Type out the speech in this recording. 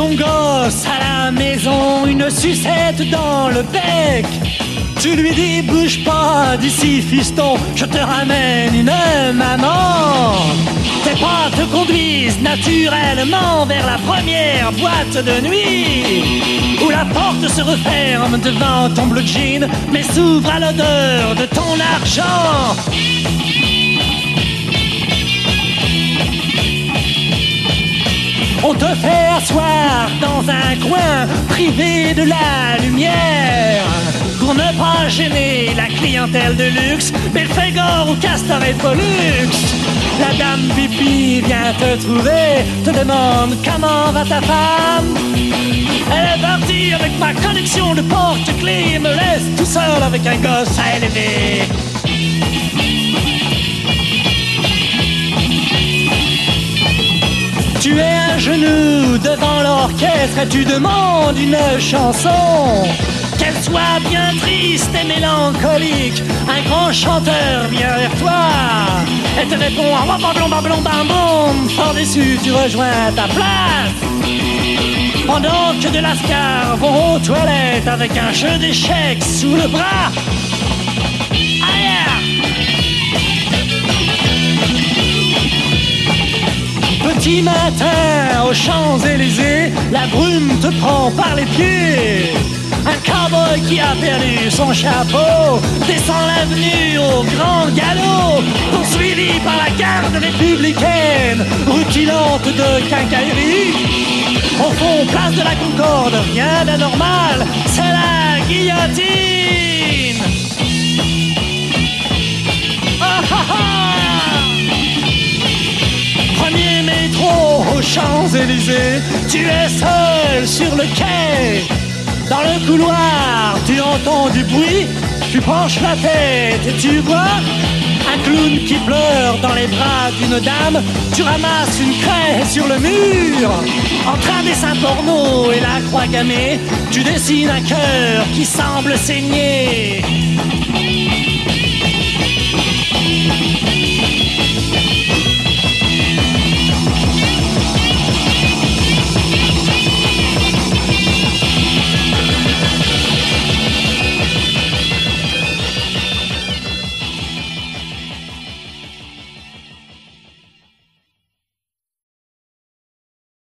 ton gosse à la maison, une sucette dans le bec. Tu lui dis bouge pas d'ici fiston, je te ramène une maman. Tes pas te conduisent naturellement vers la première boîte de nuit, où la porte se referme devant ton blue jean, mais s'ouvre à l'odeur de ton argent. On te fait asseoir dans un coin privé de la lumière, pour ne pas gêner la clientèle de luxe, Belphégor ou Castor et Pollux. La dame pipi vient te trouver, te demande comment va ta femme. Elle est partie avec ma collection de porte-clés, me laisse tout seul avec un gosse à élever. Tu es à genoux devant l'orchestre et tu demandes une chanson, qu'elle soit bien triste et mélancolique. Un grand chanteur vient vers toi et te répond ah blom blom bam bom. Fort déçu, tu rejoins ta place, pendant que de lascars vont aux toilettes avec un jeu d'échecs sous le bras. Petit matin aux Champs-Élysées, la brume te prend par les pieds. Un cowboy qui a perdu son chapeau descend l'avenue au grand galop, poursuivi par la garde républicaine rutilante de quincaillerie. Au fond, place de la Concorde, rien d'anormal, c'est la guillotine. Ah, ah, ah. Premier métro aux Champs-Élysées, tu es seul sur le quai. Dans le couloir, tu entends du bruit, tu penches la tête et tu vois un clown qui pleure dans les bras d'une dame. Tu ramasses une craie sur le mur, entre un dessin porno et la croix gammée, tu dessines un cœur qui semble saigner.